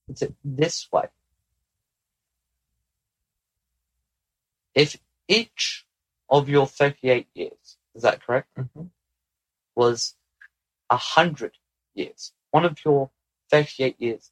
Put it this way. If each of your 38 years, is that correct? Mm-hmm. Was 100 years. One of your 38 years,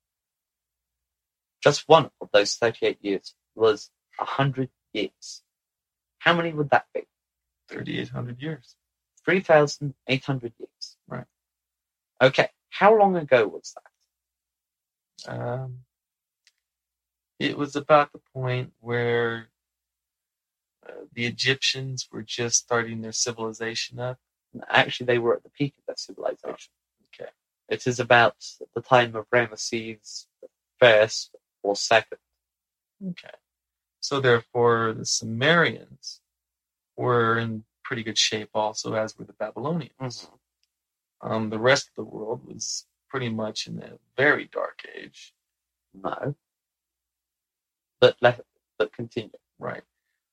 just one of those 38 years was 100 years. How many would that be? 3,800 years. 3,800 years. Right. Okay. How long ago was that? It was about the point where the Egyptians were just starting their civilization up. Actually, they were at the peak of their civilization. Oh, okay. It is about the time of Ramesses I or II. Okay. So therefore, the Sumerians were in pretty good shape also, as were the Babylonians. Mm-hmm. The rest of the world was pretty much in a very dark age. No. But continue. Right.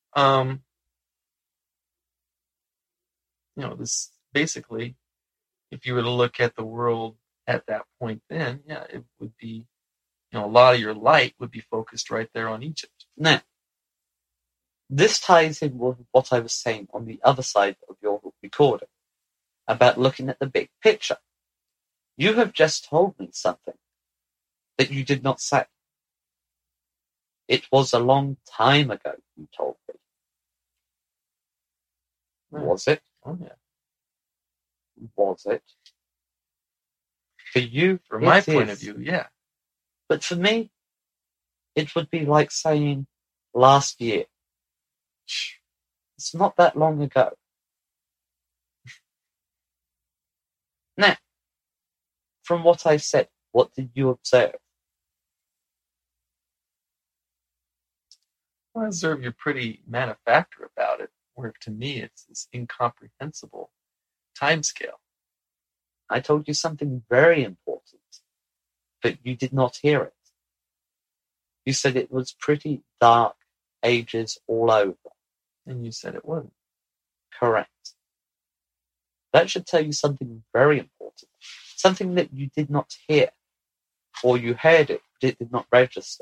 This basically, if you were to look at the world at that point then, yeah, it would be, a lot of your light would be focused right there on Egypt. Now, this ties in with what I was saying on the other side of your recording about looking at the big picture. You have just told me something that you did not say. It was a long time ago, you told me. Right. Was it? Oh, yeah. Was it? For you, from my point of view, yeah. But for me, it would be like saying last year. It's not that long ago. Now, from what I said, what did you observe? Well, I observe you're pretty matter-of-fact about it, where to me it's this incomprehensible timescale. I told you something very important, but you did not hear it. You said it was pretty dark ages all over. And you said it wasn't. Correct. That should tell you something very important. Something that you did not hear. Or you heard it, but it did not register.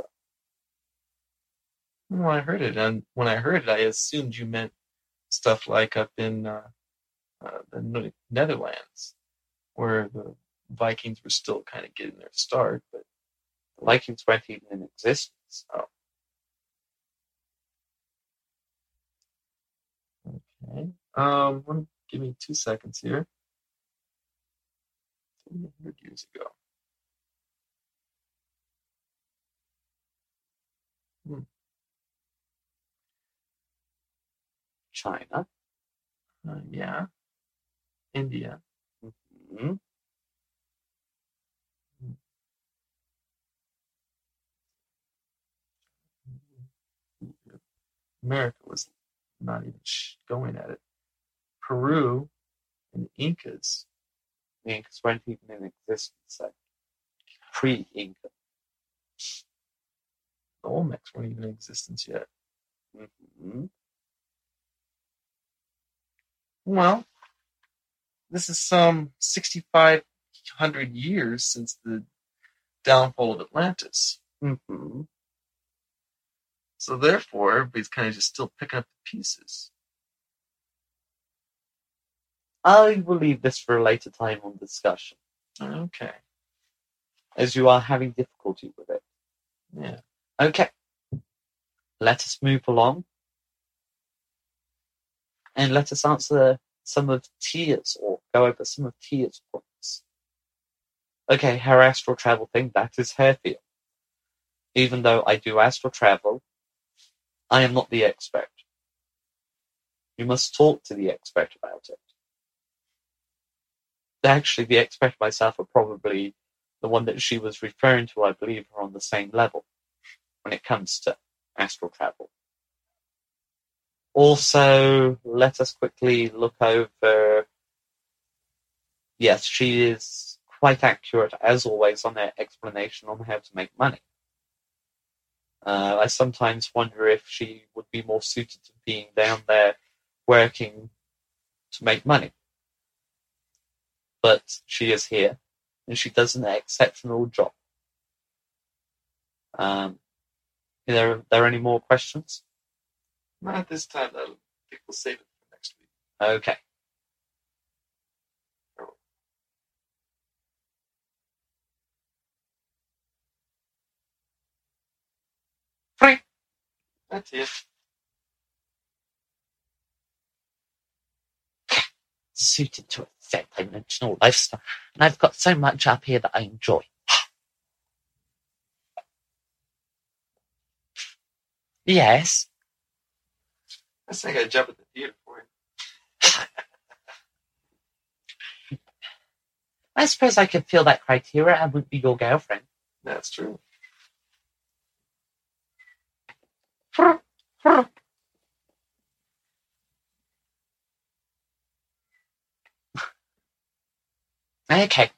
Well, I heard it, and when I heard it, I assumed you meant stuff like up in the Netherlands, where the Vikings were still kind of getting their start, but the Vikings weren't even in existence. Oh. Okay. Give me 2 seconds here. 300 years ago. China. Yeah. India. Mm-hmm. America was not even going at it. Peru and the Incas. The Incas weren't even in existence, so pre-Inca. The Olmecs weren't even in existence yet. Mm-hmm. Well, this is some 6,500 years since the downfall of Atlantis. Mm-hmm. So therefore, everybody's kind of just still picking up the pieces. I will leave this for a later time on discussion. Okay. As you are having difficulty with it. Yeah. Okay. Let us move along. And let us answer some of Tia's, or go over some of Tia's points. Okay, her astral travel thing, that is her field. Even though I do astral travel, I am not the expert. You must talk to the expert about it. Actually, the expert myself are probably the one that she was referring to, I believe, are on the same level when it comes to astral travel. Also, let us quickly look over... Yes, she is quite accurate, as always, on her explanation on how to make money. I sometimes wonder if she would be more suited to being down there working to make money. But she is here, and she does an exceptional job. Are there any more questions? Not at this time. I think we'll save it for next week. Okay. Free. That's it. Suited to a third-dimensional lifestyle, and I've got so much up here that I enjoy. Yes. I think I'd jump at the theater for you. I suppose I could fill that criteria. I wouldn't be your girlfriend. That's true. Okay.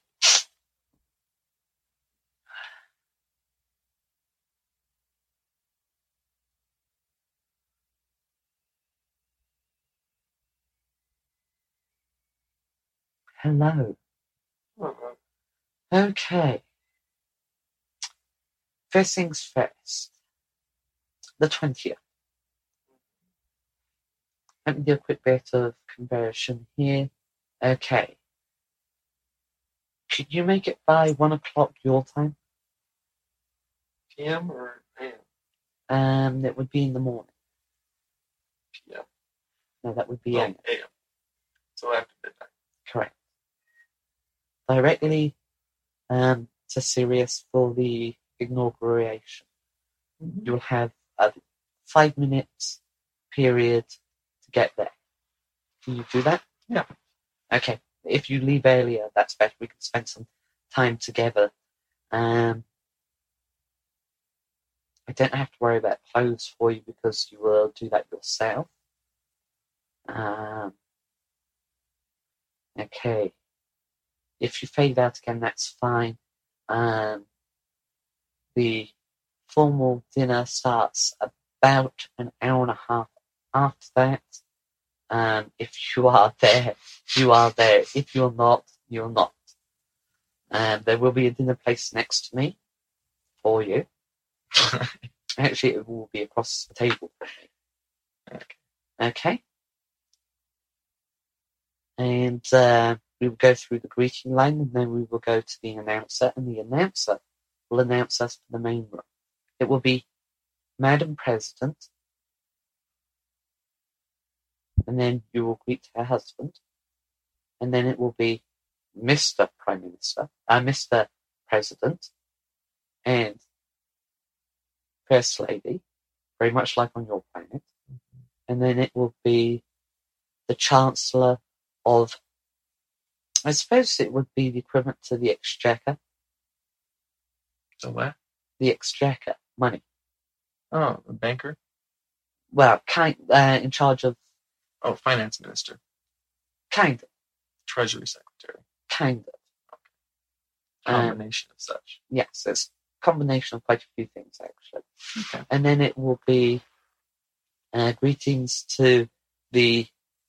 Hello. Uh-huh. Okay. First things first. The 20th. Let me do a quick bit of conversion here. Okay. Could you make it by 1 o'clock your time? PM or AM? It would be in the morning. PM. No, that would be Oh, AM. AM. So after midnight. Correct. Directly to Sirius for the inauguration. Mm-hmm. You'll have a 5 minutes period to get there. Can you do that? Yeah. Okay. If you leave earlier, that's better. We can spend some time together. I don't have to worry about clothes for you because you will do that yourself. Okay. If you fade out again, that's fine. The formal dinner starts about an hour and a half after that. If you are there, you are there. If you're not, you're not. There will be a dinner place next to me for you. Actually, it will be across the table from me. Okay. And we will go through the greeting line, and then we will go to the announcer, and the announcer will announce us to the main room. It will be Madam President, and then you will greet her husband, and then it will be Mr. Prime Minister, Mr. President, and First Lady, very much like on your planet, and then it will be the Chancellor of, I suppose it would be the equivalent to the Exchequer. So what? The Exchequer, money. Oh, the banker? Well, in charge of... Oh, finance minister. Kind of. Treasury secretary. Kind of. Combination of such. Yes, it's a combination of quite a few things, actually. Okay. And then it will be greetings to the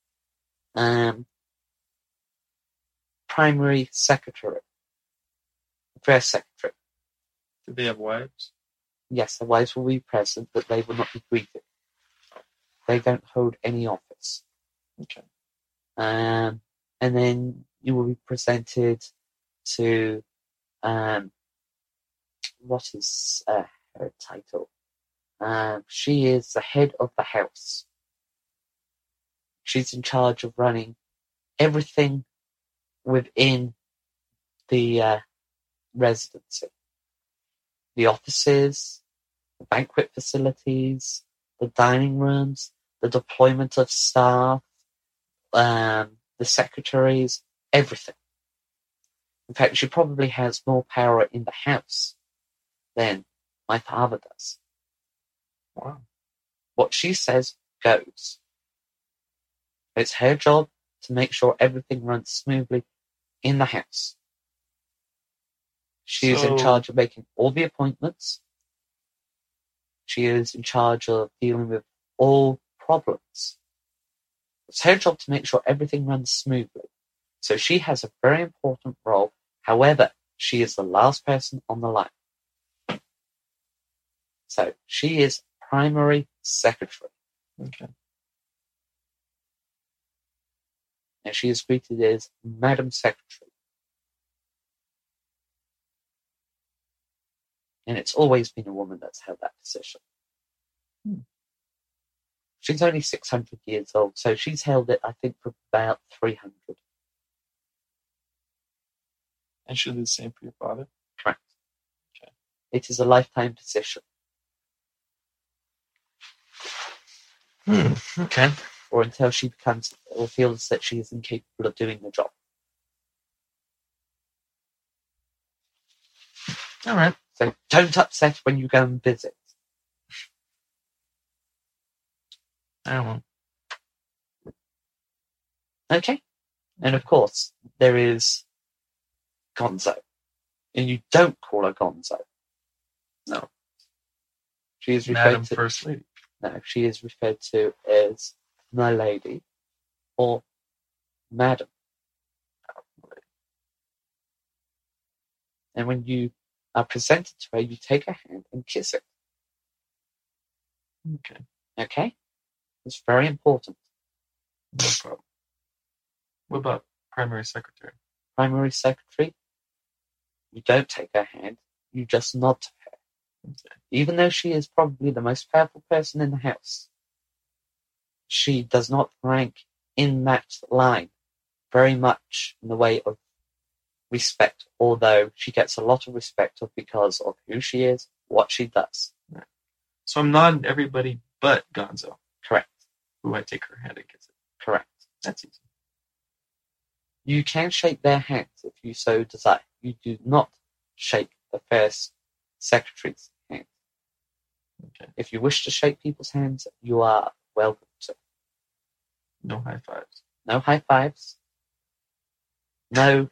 primary secretary, first secretary. Do they have wives? Yes, the wives will be present, but they will not be greeted. They don't hold any office. Okay. And then you will be presented to what is her title? She is the head of the house. She's in charge of running everything within the residency. The offices, the banquet facilities, the dining rooms, the deployment of staff, the secretaries, everything. In fact, she probably has more power in the house than my father does. Wow. What she says goes. It's her job to make sure everything runs smoothly in the house. She is in charge of making all the appointments. She is in charge of dealing with all problems. It's her job to make sure everything runs smoothly. So she has a very important role. However, she is the last person on the line. So she is primary secretary. Okay. And she is greeted as Madam Secretary. And it's always been a woman that's held that position. She's only 600 years old, so she's held it, I think, for about 300. And she'll do the same for your father? Correct. Okay. It is a lifetime position. Okay. Or until she becomes, or feels that she is incapable of doing the job. All right. So don't upset when you go and visit. I won't. Okay? And of course, there is Gonzo. And you don't call her Gonzo. No. She is referred Madam to... First Lady. No, she is referred to as my lady or madam. And when you are presented to her, you take her hand and kiss it. Okay. Okay? It's very important. No problem. What about primary secretary? Primary secretary, you don't take her hand, you just nod to her. Okay. Even though she is probably the most powerful person in the house, she does not rank in that line very much in the way of respect, although she gets a lot of respect because of who she is, what she does. Right. So I'm nodding everybody but Gonzo, Correct. who I take her hand and kiss it. Correct. That's easy. You can shake their hands if you so desire. You do not shake the first secretary's hand. Okay. If you wish to shake people's hands, you are welcome to. No high fives. No high fives. No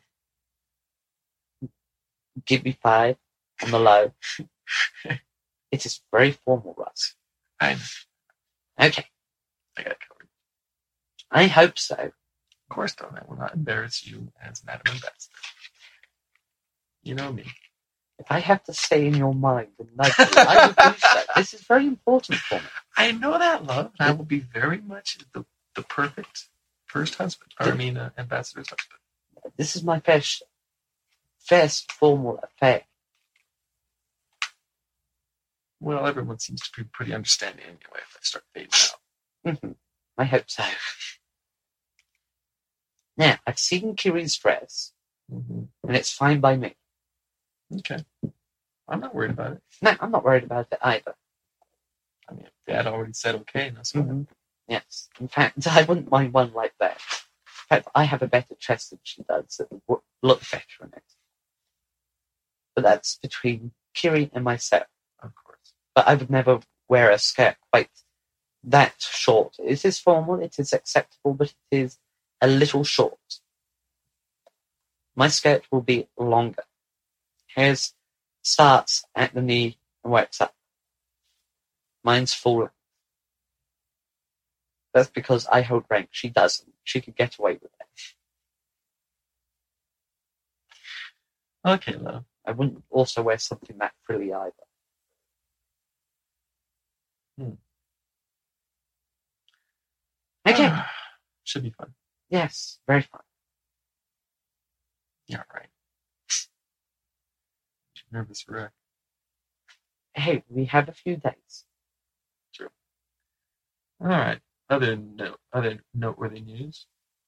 give me five on the low. It is very formal, Russ. I Okay. got covered. I hope so. Of course, don't. I will not embarrass you as Madam Ambassador. You know me. If I have to stay in your mind and nudge you, I will do so. This is very important for me. I know that, love. And I will be very much the perfect first husband. Or, ambassador's husband. This is my first formal affair. Well, everyone seems to be pretty understanding anyway if I start fading out. Mm-hmm. I hope so. Now, I've seen Kiri's dress, Mm-hmm. and it's fine by me. Okay. I'm not worried about it. No, I'm not worried about it either. I mean, Dad already said okay, that's fine. Mm-hmm. Yes. In fact, I wouldn't mind one like that. In fact, I have a better chest than she does. It would look better in it. But that's between Kiri and myself. Of course. But I would never wear a skirt quite that short. It is formal, it is acceptable, but it is a little short. My skirt will be longer. Hers starts at the knee and works up. Mine's full length. That's because I hold rank. She doesn't. She could get away with it. Okay, love. I wouldn't also wear something that frilly either. Okay. Should be fun. Yes, very fun. Yeah, right. Nervous wreck. Hey, we have a few days. True. All right. Other noteworthy news.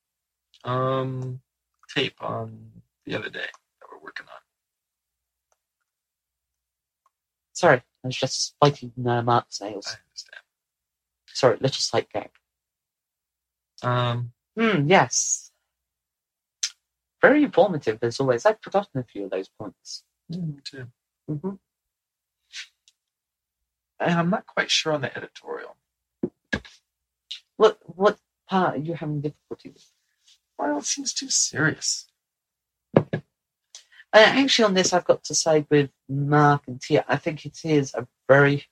Tape on the other day that we're working on. Sorry, I was just biting Mark's nails. I understand. Sorry, little slight gag. Yes. Very informative as always. I've forgotten a few of those points. Me too. Mm-hmm. And I'm not quite sure on the editorial. What part are you having difficulty with? Well, it seems too serious. Actually, on this, I've got to side with Mark and Tia. I think it is a very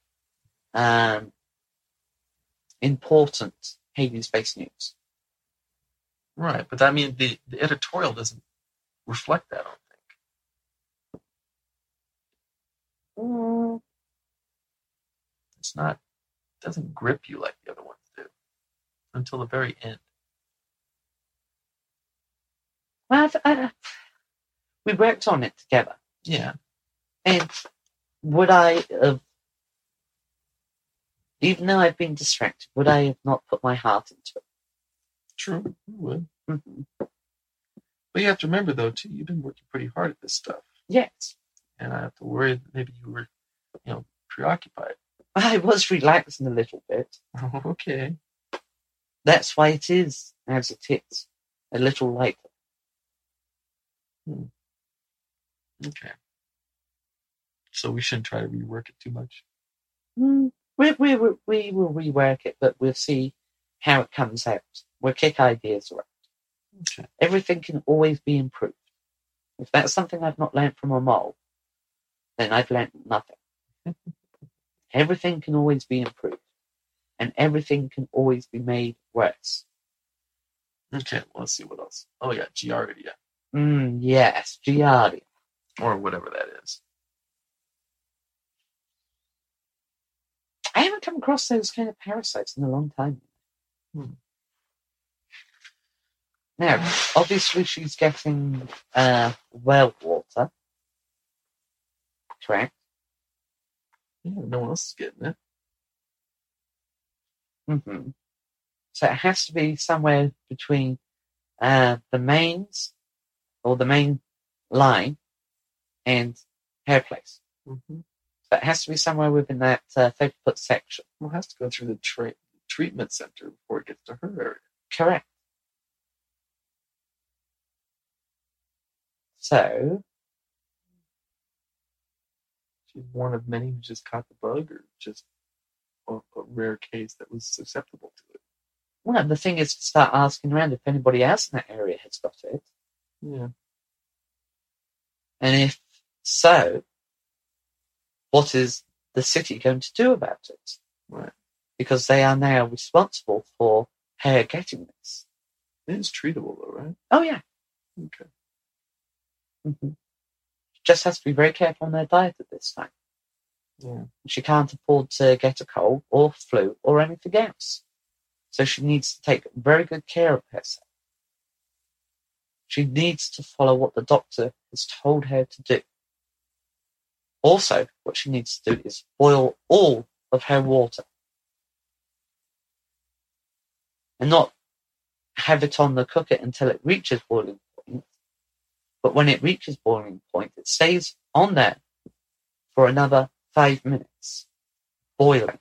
important Hades-based news. Right, but I mean, the editorial doesn't reflect that, I don't think. it's not, it doesn't grip you like the other ones do until the very end. Well, we worked on it together. Yeah. And would I have, even though I've been distracted, would I have not put my heart into it? True, you would. Mm-hmm. But you have to remember, though, too, you've been working pretty hard at this stuff. Yes. And I have to worry that maybe you were, preoccupied. I was relaxing a little bit. Oh, okay. That's why it is as it is. A little lighter. Okay. So we shouldn't try to rework it too much. We will rework it, but we'll see how it comes out. We'll kick ideas around. Okay. Everything can always be improved. If that's something I've not learned from a mole, then I've learned nothing. Everything can always be improved. And everything can always be made worse. Okay, well, let's see what else. Oh, yeah, Giardia. Yes, Giardia. Or whatever that is. I haven't come across those kind of parasites in a long time. Now, obviously she's getting well water. Correct? Yeah, no one else is getting it. Mm-hmm. So it has to be somewhere between the mains, or the main line, and her place. Mm-hmm. So it has to be somewhere within that 30-foot section. Well, it has to go through the treatment center before it gets to her area. Correct. So, she's one of many who just caught the bug, or just a rare case that was susceptible to it. well, the thing is to start asking around if anybody else in that area has got it. Yeah. And if so, what is the city going to do about it? Right. Because they are now responsible for her getting this. It is treatable, though, right? Oh, yeah. Okay. Mm-hmm. Just has to be very careful on their diet at this time. Yeah. She can't afford to get a cold or flu or anything else. So she needs to take very good care of herself. She needs to follow what the doctor has told her to do. Also, what she needs to do is boil all of her water. And not have it on the cooker until it reaches boiling point. But when it reaches boiling point, it stays on there for another 5 minutes, boiling.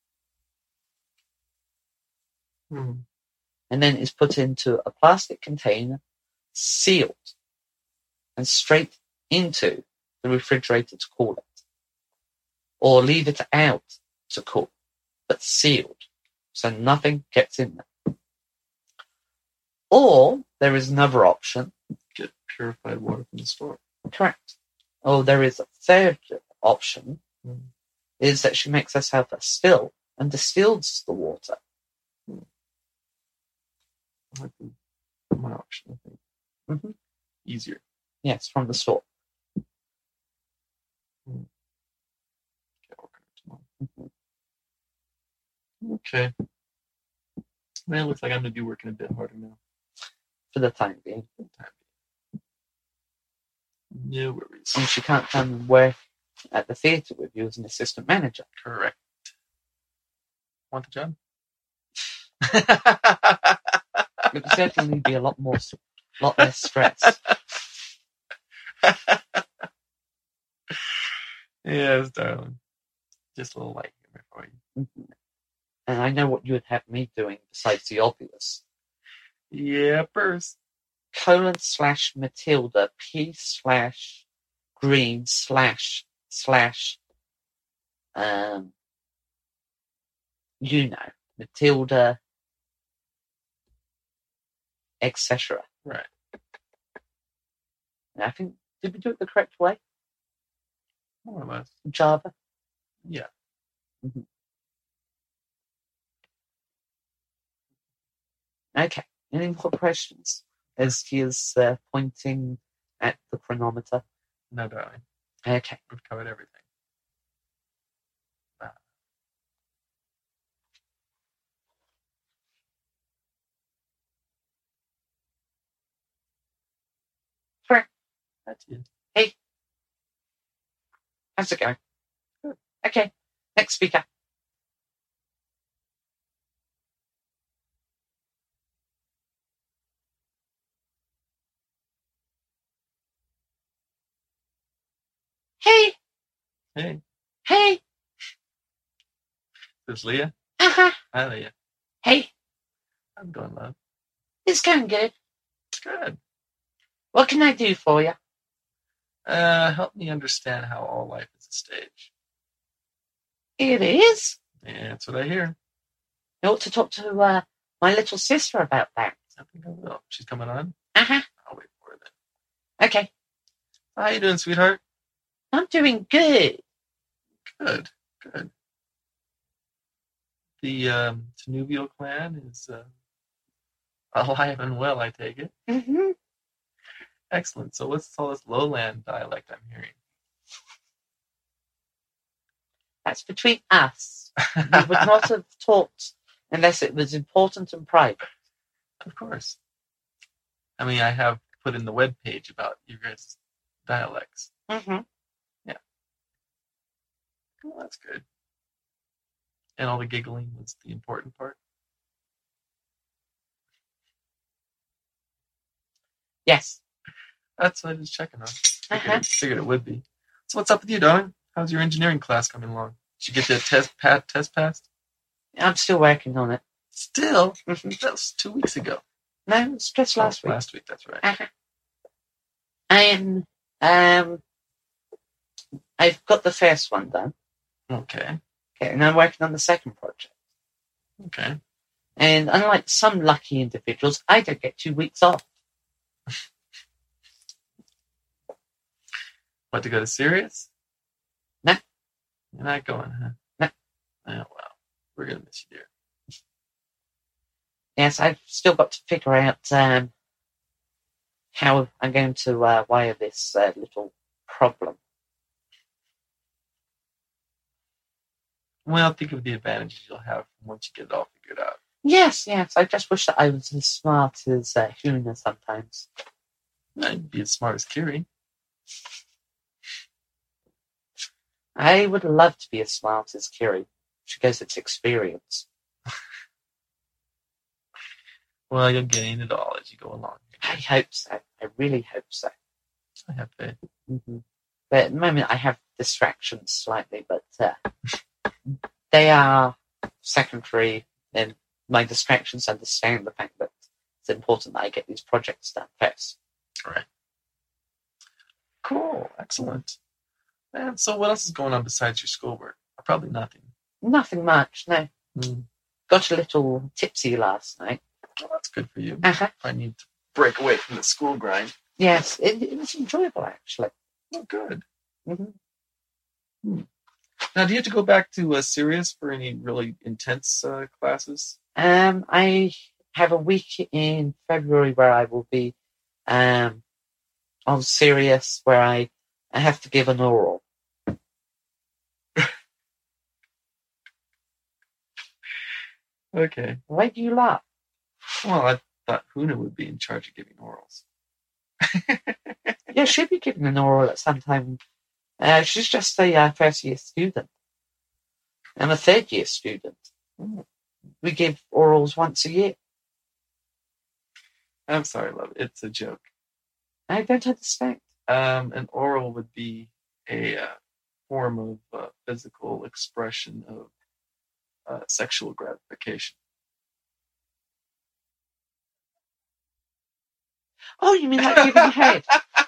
And then is put into a plastic container, sealed, and straight into the refrigerator to cool it. Or leave it out to cool, but sealed, so nothing gets in there. Or there is another option. Get purified water from the store. Correct. Or there is a third option, is that she makes herself a still and distills the water. I like my option, I think. Mm-hmm. Easier. Yes, from the store. Okay. Man, it looks like I'm going to be working a bit harder now. For the time being. No worries. And she can't come and work at the theatre with you as an assistant manager. Correct. Want the job? It would certainly be a lot less stress. Yes, darling. Just a little light humor for you. Mm-hmm. And I know what you would have me doing besides the obvious. Yeah, first. :/Matilda P/green / Matilda, etc. Right. And I think, did we do it the correct way? More or less. Java? Yeah. Mm-hmm. Okay. Any more questions? As he is pointing at the chronometer. No, darling. Okay. We've covered everything. That's it. How's it going? Good. Okay, next speaker. Hey, Hey, hey, this is Leah. uh-huh. Hi, Leah. Hey, How's it going, love? it's going good. Good. What can I do for you? Help me understand how all life is a stage. It is. Yeah, that's what I hear. You ought to talk to my little sister about that. I think I will. She's coming on? Uh-huh. I'll wait for her then. Okay, How you doing, sweetheart? I'm doing good. Good. Good. The Tanuvial clan is alive and well, I take it. Mm-hmm. Excellent. So what's all this lowland dialect I'm hearing? That's between us. We would not have talked unless it was important and private. Of course. I mean, I have put in the web page about you guys' dialects. Mm-hmm. Well, that's good. And all the giggling was the important part. Yes. That's what I was checking on. Uh-huh. Figured it would be. So what's up with you, darling? How's your engineering class coming along? Did you get that test passed? I'm still working on it. Still? That was 2 weeks ago. No, it's just last week. Last week, that's right. Uh-huh. And I've got the first one done. Okay. Okay, and I'm working on the second project. Okay. And unlike some lucky individuals, I don't get 2 weeks off. What, to go to Sirius? No. You're not going, huh? No. Oh, well. We're going to miss you, dear. Yes, I've still got to figure out how I'm going to wire this little problem. Well, think of the advantages you'll have once you get it all figured out. Yes. I just wish that I was as smart as Huna sometimes. I'd be as smart as Kiri. I would love to be as smart as Kiri. She goes its experience. Well, you'll gain it all as you go along. I hope so. I really hope so. I have faith. Mm-hmm. But at the moment, I have distractions slightly, but they are secondary, and my distractions understand the fact that it's important that I get these projects done first. Right. Cool. Excellent. And so what else is going on besides your schoolwork? Probably nothing. Nothing much, no. Mm. Got a little tipsy last night. Well, that's good for you. Uh-huh. I need to break away from the school grind. Yes, it was enjoyable, actually. Oh, good. Mm-hmm. Now, do you have to go back to Sirius for any really intense classes? I have a week in February where I will be on Sirius, where I have to give an oral. Okay. Why do you laugh? Well, I thought Huna would be in charge of giving orals. Yeah, she'll be giving an oral at some time. She's just a first-year student. I'm a third-year student. We give orals once a year. I'm sorry, love. It's a joke. I don't understand. An oral would be a form of physical expression of sexual gratification. Oh, you mean like giving head?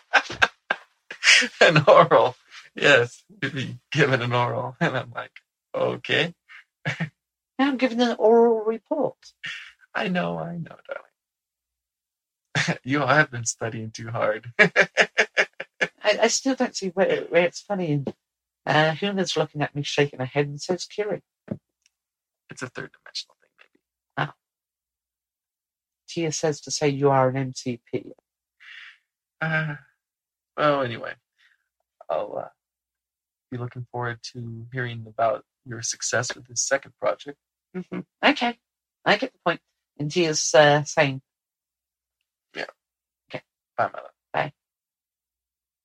An oral. Yes, you'd be given an oral. And I'm like, okay. Now I'm giving an oral report. I know, darling. You have been studying too hard. I still don't see where it's funny. And Huna's looking at me, shaking her head, and says, Kiri. It's a third dimensional thing, maybe. Ah. Tia says to say you are an MCP. Well, anyway, I'll be looking forward to hearing about your success with this second project. Mm-hmm. Okay, I get the point. And Tia's saying, yeah. Okay. Bye, my love. Bye.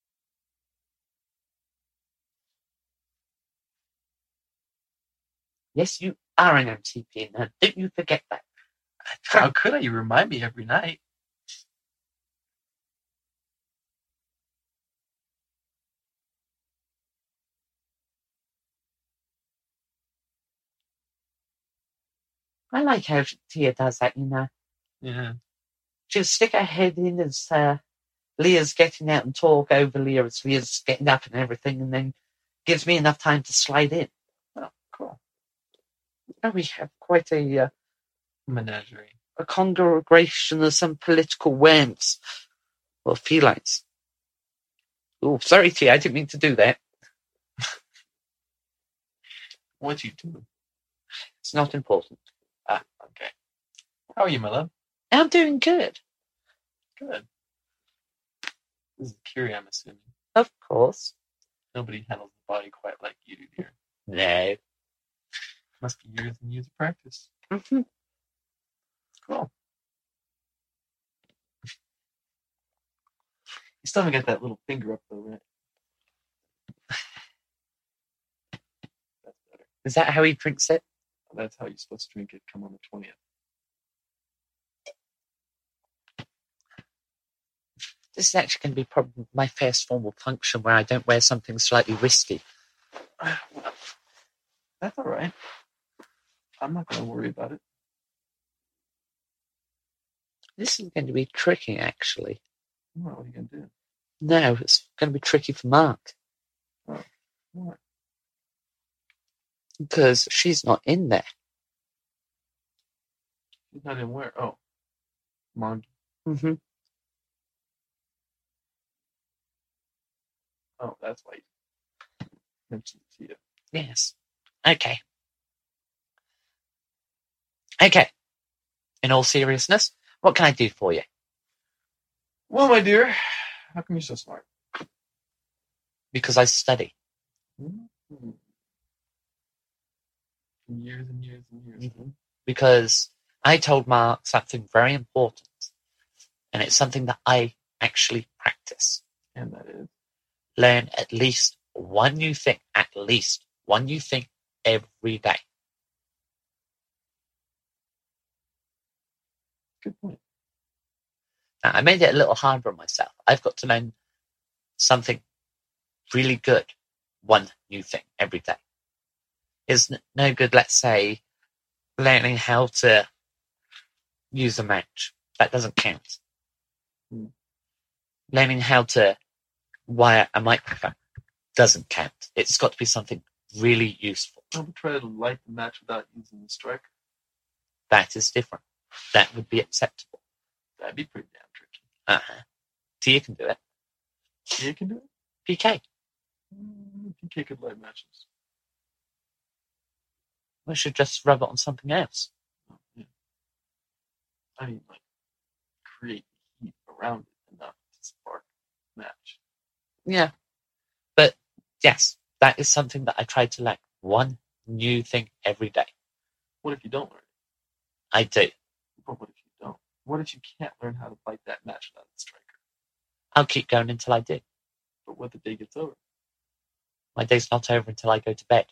Yes, you are an MTP nerd. Don't you forget that. How could I? You remind me every night. I like how Tia does that, Yeah. She'll stick her head in as Leah's getting out and talk over Leah as Leah's getting up and everything, and then gives me enough time to slide in. Oh, cool. And we have quite a Menagerie. congregation of some political worms or felines. Oh, sorry, Tia, I didn't mean to do that. What'd you do? It's not important. Ah, okay. How are you, my love? I'm doing good. Good. This is Kiri, I'm assuming. Of course. Nobody handles the body quite like you do, dear. No. Must be years and years of practice. Mm-hmm. Cool. You still haven't got that little finger up though, right? That's better. Is that how he drinks it? That's how you're supposed to drink it. Come on the 20th. This is actually going to be probably my first formal function where I don't wear something slightly risky. That's all right. I'm not going to worry about it. This is going to be tricky, actually. What are you going to do? No, it's going to be tricky for Mark. Oh, what? Because she's not in there. She's not in where? Oh. Mongi. Mm-hmm. Oh, that's why you mentioned it to you. Yes. Okay. Okay. In all seriousness, what can I do for you? Well, my dear, how come you're so smart? Because I study. Mm-hmm. Years and years and years. Mm-hmm. Because I told Mark something very important. And it's something that I actually practice. And that is? Learn at least one new thing. At least one new thing every day. Good point. Now, I made it a little harder on myself. I've got to learn something really good. One new thing every day. It's no good, let's say, learning how to use a mouse. That doesn't count. Learning how to wire a microphone doesn't count. It's got to be something really useful. Don't try to light the match without using the striker. That is different. That would be acceptable. That'd be pretty damn tricky. Uh-huh. Tia can do it. Tia can do it? PK. PK could light matches. We should just rub it on something else. Oh, yeah. I mean, like, create heat around it enough to spark a match. Yeah. But, yes, that is something that I try to learn. One new thing every day. What if you don't learn it? I do. But what if you don't? What if you can't learn how to light that match without the striker? I'll keep going until I do. But what the day gets over? My day's not over until I go to bed.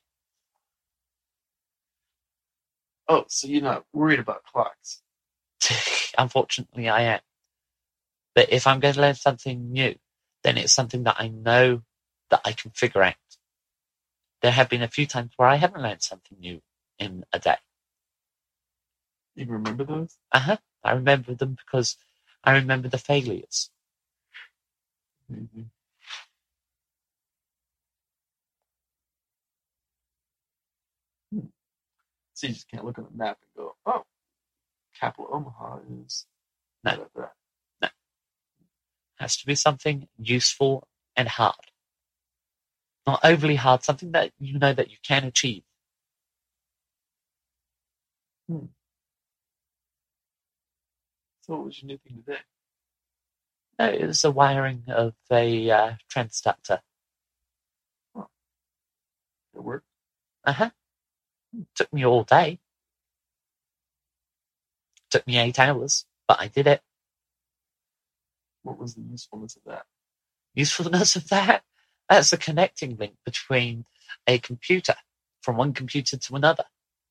Oh, so you're not worried about clocks? Unfortunately, I am. But if I'm going to learn something new, then it's something that I know that I can figure out. There have been a few times where I haven't learned something new in a day. You remember those? Uh-huh. I remember them because I remember the failures. Mm-hmm. So you just can't look on the map and go, oh, capital Omaha is... No. No. It has to be something useful and hard. Not overly hard, something that you know that you can achieve. So what was your new thing today? No, it was the wiring of a transductor. Oh. It worked? Uh-huh. Took me all day. Took me 8 hours, but I did it. What was the usefulness of that? Usefulness of that? That's a connecting link between a computer from one computer to another.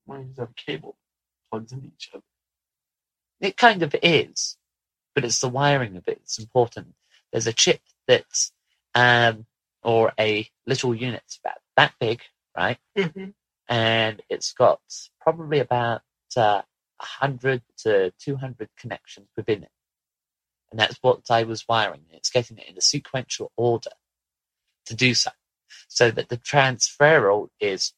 Why don't you just have a cable that plugs into each other? It kind of is, but it's the wiring of it that's important. There's a chip that's, or a little unit about that big, right? Mm-hmm. And it's got probably about 100 to 200 connections within it. And that's what I was wiring. It's getting it in a sequential order to do so. So that the transferal is,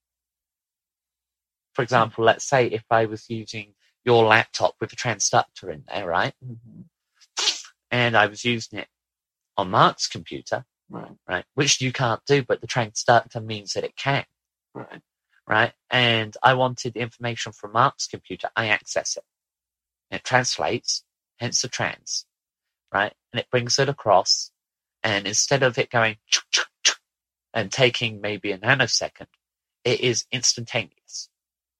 for example, let's say if I was using your laptop with a transductor in there, right? Mm-hmm. And I was using it on Mark's computer, Right. Which you can't do, but the transductor means that it can, Right. And I wanted the information from Mark's computer. I access it. And it translates, hence the trans, right? And it brings it across. And instead of it going and taking maybe a nanosecond, it is instantaneous.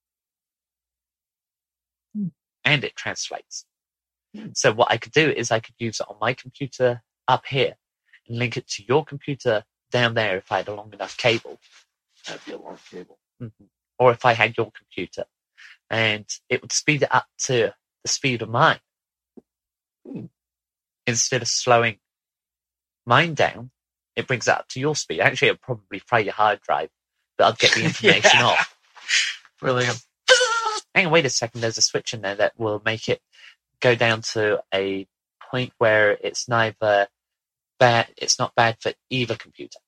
And it translates. So what I could do is I could use it on my computer up here and link it to your computer down there if I had a long enough cable. That'd be a long cable. Mm-hmm. Or if I had your computer. And it would speed it up to the speed of mine. Instead of slowing mine down, it brings it up to your speed. Actually, it'll probably fry your hard drive, but I'll get the information off. Really? Hang on, wait a second. There's a switch in there that will make it go down to a point where it's neither bad, it's not bad for either computer.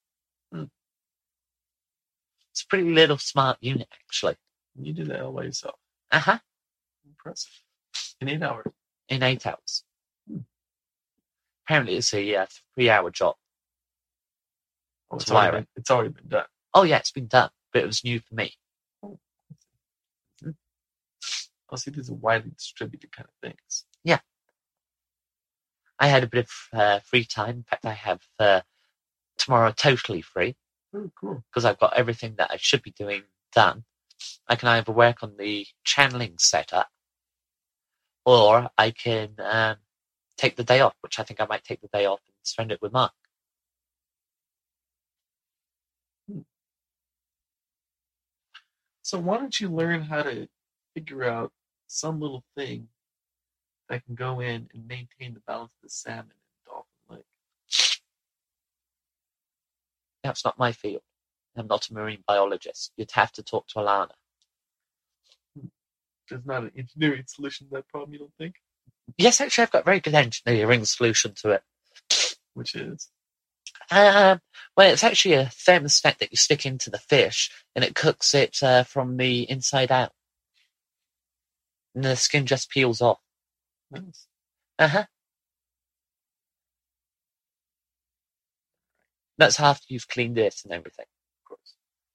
It's a pretty little smart unit, actually. You did that all by yourself. Uh-huh. Impressive. In 8 hours. In 8 hours. Apparently it's a 3-hour job. Oh, it's already been done. Oh, yeah, it's been done, but it was new for me. I'll see these are widely distributed kind of things. Yeah. I had a bit of free time. In fact, I have tomorrow totally free. Oh, cool. Because I've got everything that I should be doing done. I can either work on the channeling setup, or I can take the day off, which I think I might take the day off and spend it with Mark. So why don't you learn how to figure out some little thing that can go in and maintain the balance of the salmon in Dolphin Lake? That's not my field. I'm not a marine biologist. You'd have to talk to Alana. There's not an engineering solution to that problem, you don't think? Yes, actually, I've got a very good engineering solution to it. Which is? Well, it's actually a thermostat that you stick into the fish, and it cooks it from the inside out. And the skin just peels off. Nice. Uh-huh. That's after you've cleaned it and everything. Of course.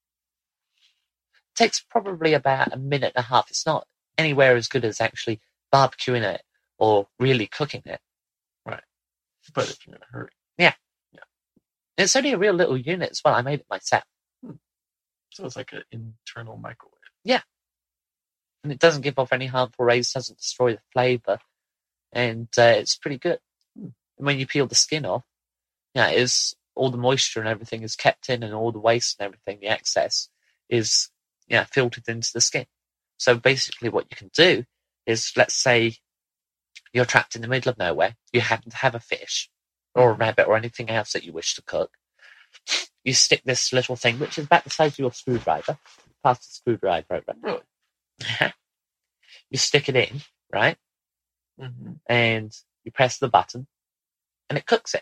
It takes probably about a minute and a half. It's not anywhere as good as actually barbecuing it or really cooking it. Right. But if you're in a hurry. Yeah. It's only a real little unit as well. I made it myself. So it's like an internal microwave. Yeah. And it doesn't give off any harmful rays, doesn't destroy the flavour, and it's pretty good. And when you peel the skin off, is all the moisture and everything is kept in, and all the waste and everything, the excess, is filtered into the skin. So basically what you can do is, let's say you're trapped in the middle of nowhere, you happen to have a fish, or a rabbit, or anything else that you wish to cook. You stick this little thing, which is about the size of your screwdriver, past the screwdriver over. Really? You stick it in, right? Mm-hmm. And you press the button, and it cooks it.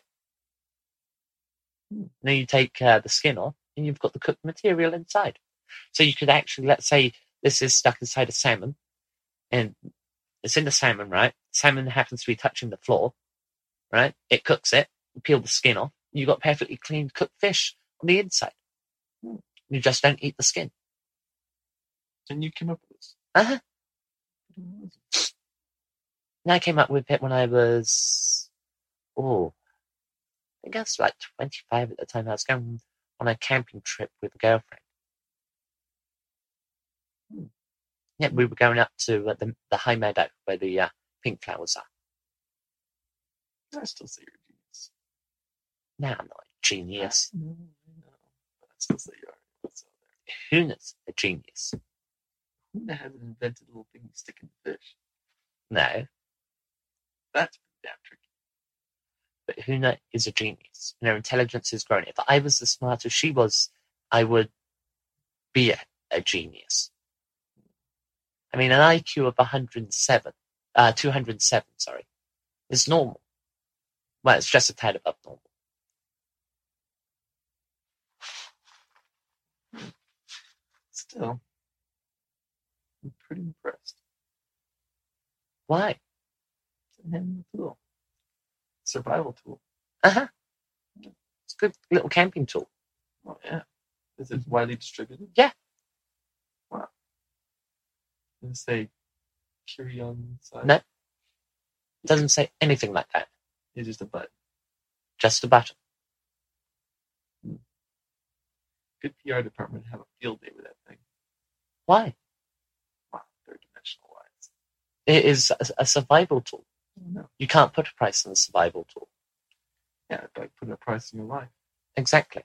Then you take the skin off, and you've got the cooked material inside. So you could actually, let's say this is stuck inside a salmon, and it's in the salmon, right? Salmon happens to be touching the floor, right? It cooks it, you peel the skin off, you've got perfectly clean cooked fish on the inside. You just don't eat the skin. And you came up with this? Uh-huh. And I came up with it when I was, I think I was like 25 at the time. I was going on a camping trip with a girlfriend. Yeah, we were going up to the high meadow where the pink flowers are. I still say you're a genius. No, I'm not a genius. I know. But I still say you are. Who knows a genius? Who hasn't invented a little thing you stick in the fish? No, That's damn tricky. but Huna is a genius, and her intelligence is growing. If I was as smart as she was, I would be a genius. I mean, an IQ of 207, sorry, is normal. Well, it's just a tad above normal. Still, I'm pretty impressed. Why? It's a handy tool. Survival tool. Uh-huh. It's a good little camping tool. Oh, yeah. Is it widely distributed? Yeah. Wow. Does it say carry on inside? No. It doesn't say anything like that. It's just a button. Just a button. Good PR department have a field day with that thing. Why? Wow, third dimensional wise. It is a survival tool. No. You can't put a price on a survival tool. Yeah, it's like putting a price in your life. Exactly.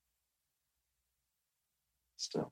Still.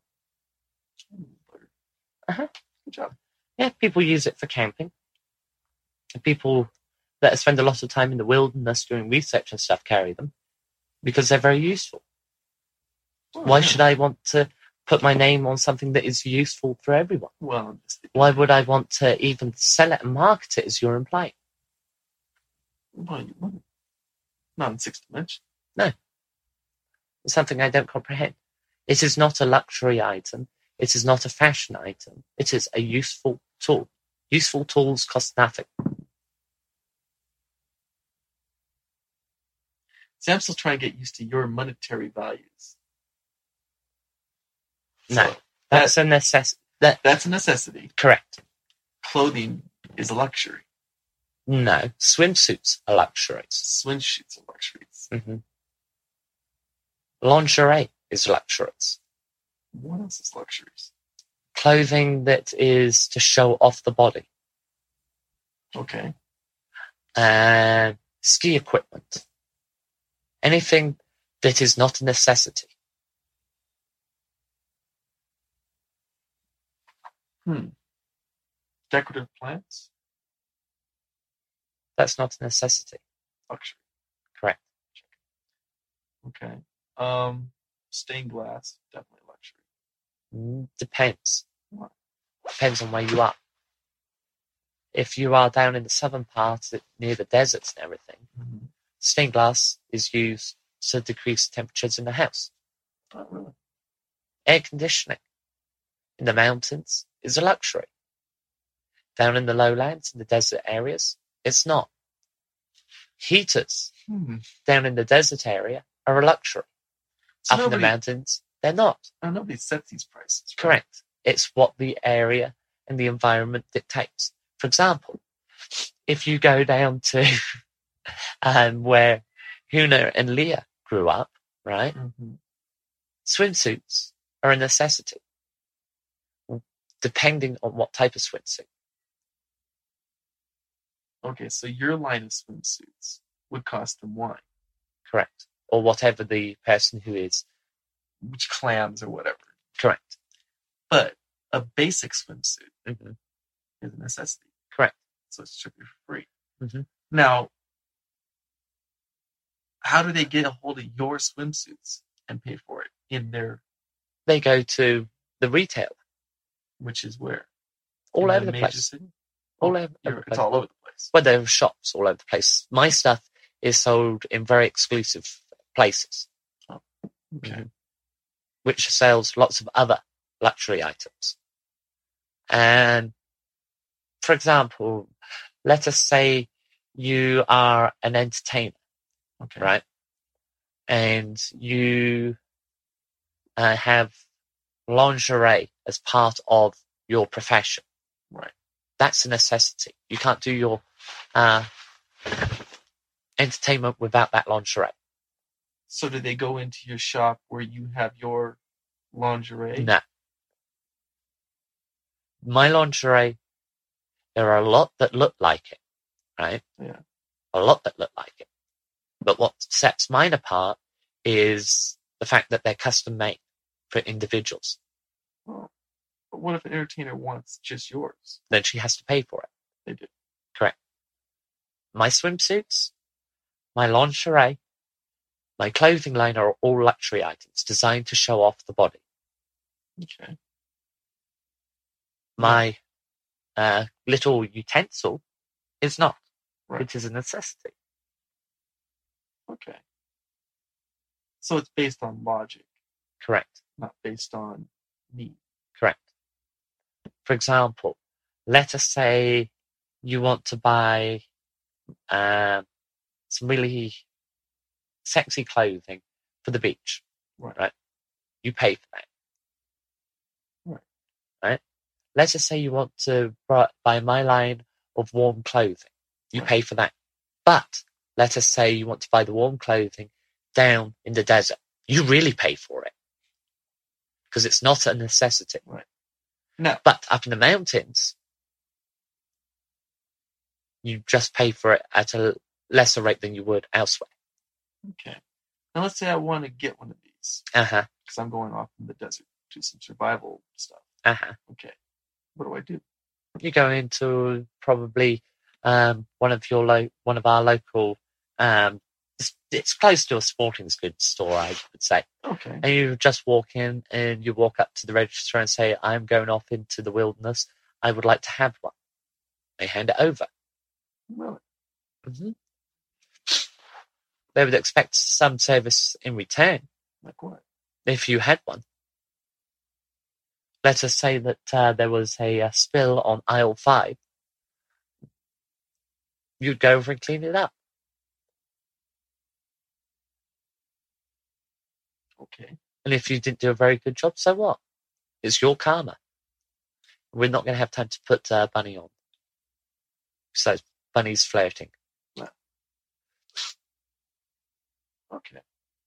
Uh-huh. Good job. Yeah, people use it for camping. And people that spend a lot of time in the wilderness doing research and stuff carry them because they're very useful. Why should I want to put my name on something that is useful for everyone? Well, why would I want to even sell it and market it as you're implying? Well, you wouldn't. Not in Sixth Dimension. No. It's something I don't comprehend. It is not a luxury item. It is not a fashion item. It is a useful tool. Useful tools cost nothing. See, I'm still trying to get used to your monetary values. No. That's a necessity. That's a necessity. Correct. Clothing is a luxury. No. Swimsuits are luxuries. Swimsuits are luxuries. Mm-hmm. Lingerie is luxuries. What else is luxuries? Clothing that is to show off the body. Okay. And ski equipment. Anything that is not a necessity. Decorative plants? That's not a necessity. Luxury. Correct. Okay. Stained glass, definitely luxury. Depends. What? Depends on where you are. If you are down in the southern part near the deserts and everything, stained glass is used to decrease temperatures in the house. Oh, really? Air conditioning in the mountains is a luxury. Down in the lowlands, in the desert areas, it's not. Heaters down in the desert area are a luxury. So Up in the mountains, they're not. Nobody sets these prices. Right? Correct. It's what the area and the environment dictates. For example, if you go down to where Huna and Leah grew up, right? Mm-hmm. Swimsuits are a necessity, depending on what type of swimsuit. Okay, so your line of swimsuits would cost them wine. Correct. Or whatever the person who is. Which clams or whatever. Correct. But a basic swimsuit is a necessity. Correct. So it's strictly for free. Mm-hmm. Now, how do they get a hold of your swimsuits and pay for it in their... They go to the retailer. Which is where? All in over the major place. City? All over the place. It's all over the place. Well, there are shops all over the place. My stuff is sold in very exclusive places. Oh, okay. Which sells lots of other luxury items. And, for example, let us say you are an entertainer, Okay. right? And you have lingerie as part of your profession. Right. That's a necessity. You can't do your entertainment without that lingerie. So do they go into your shop where you have your lingerie? No. My lingerie, there are a lot that look like it, right? Yeah. A lot that look like it. But what sets mine apart is the fact that they're custom made for individuals. Oh. But what if an entertainer wants just yours? Then she has to pay for it. They do. Correct. My swimsuits, my lingerie, my clothing line are all luxury items designed to show off the body. Okay. My little utensil is not. Right. It is a necessity. Okay. So it's based on logic, Correct. not based on need. Correct. For example, let us say you want to buy some really sexy clothing for the beach. Right. You pay for that. Right? Let's just say you want to buy my line of warm clothing. You Right. pay for that. But let us say you want to buy the warm clothing down in the desert. You really pay for it. Because it's not a necessity. Right. No. But up in the mountains, you just pay for it at a lesser rate than you would elsewhere. Okay. Now let's say I want to get one of these Uh-huh. because I'm going off in the desert to some survival stuff. Uh-huh. Okay. What do I do? You go into probably one of our local it's close to a sporting goods store, I would say. Okay. And you just walk in and you walk up to the register and say, I'm going off into the wilderness. I would like to have one. They hand it over. Really? Mm-hmm. They would expect some service in return Like what? if you had one. Let us say that there was a spill on aisle 5. You'd go over and clean it up. Okay. And if you didn't do a very good job, so what? It's your karma. We're not going to have time to put Bunny on. So Bunny's flirting. No. Okay.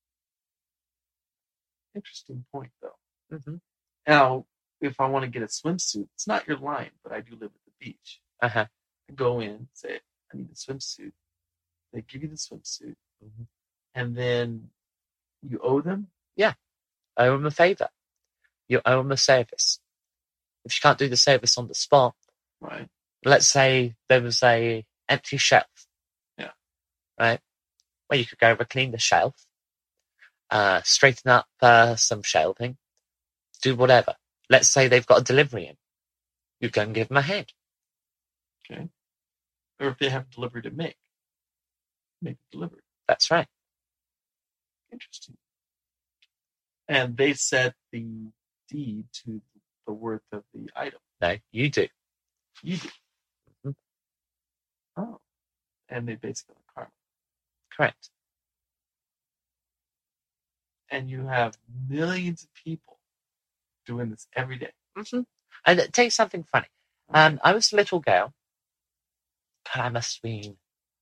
Interesting point, though. Mm-hmm. Now, if I want to get a swimsuit, it's not your line, but I do live at the beach. Uh-huh. I go in, say, I need a swimsuit. They give you the swimsuit. Mm-hmm. And then you owe them? Yeah. Owe them a favour. You owe them a service. If you can't do the service on the spot, Right. let's say there was a empty shelf. Yeah. Right? Well, you could go over, clean the shelf, straighten up some shelving, do whatever. Let's say they've got a delivery in. You go and give them a hand. Okay. Or if they have delivery to make it delivered. That's right. Interesting. And they set the deed to the worth of the item. No, you do. You do. Mm-hmm. Oh. And they base it on karma. Correct. And you have millions of people doing this every day. Mm-hmm. And tell you something funny. I was a little girl. God, I must have been,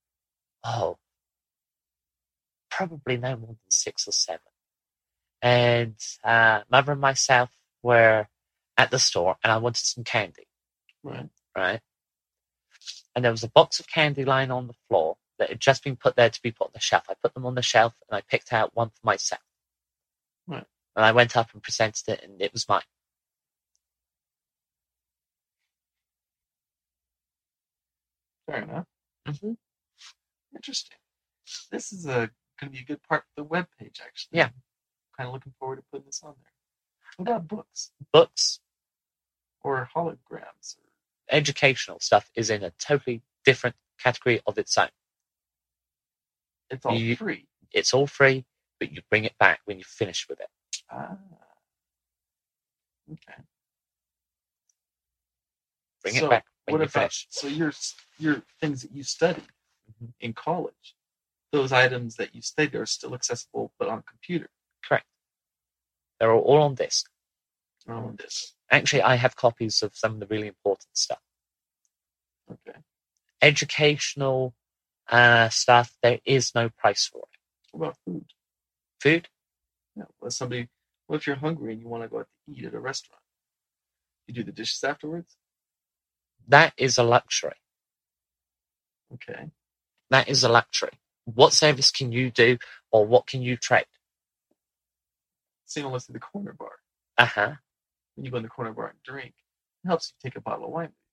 probably no more than 6 or 7. And Mother and myself were at the store, and I wanted some candy. Right. Right? And there was a box of candy lying on the floor that had just been put there to be put on the shelf. I put them on the shelf, and I picked out one for myself. Right. And I went up and presented it, and it was mine. Fair enough. Mm-hmm. Interesting. This is going to be a good part of the webpage, actually. Yeah. I'm kind of looking forward to putting this on there. What about books? Books, Or holograms? educational stuff is in a totally different category of its own. It's all free. It's all free, but you bring it back when you're finished with it. Ah. Okay. Bring it back when you're finished. So your things that you studied Mm-hmm. in college, those items that you studied are still accessible, but on a computer. Correct. They're all on disk. On this. Actually, I have copies of some of the really important stuff. Okay. Educational stuff, there is no price for it. What about food? Food? Yeah. What if you're hungry and you want to go out to eat at a restaurant? You do the dishes afterwards? That is a luxury. Okay. That is a luxury. What service can you do, or what can you trade? Same unless at the corner bar. Uh-huh. when you go in the corner bar and drink. It helps you take a bottle of wine with